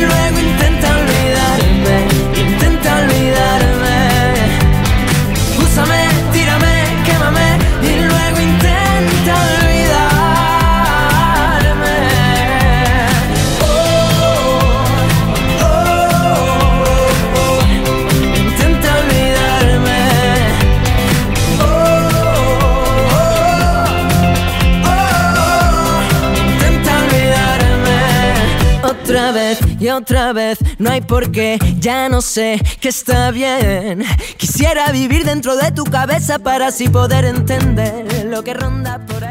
luego intenta olvidarme, intenta olvidarme. Úsame, tírame, quémame y luego intenta olvidarme. Intenta olvidarme. Intenta olvidarme. Otra vez y otra vez, no hay por qué, ya no sé que está bien. Quisiera vivir dentro de tu cabeza para así poder entender lo que ronda por ahí.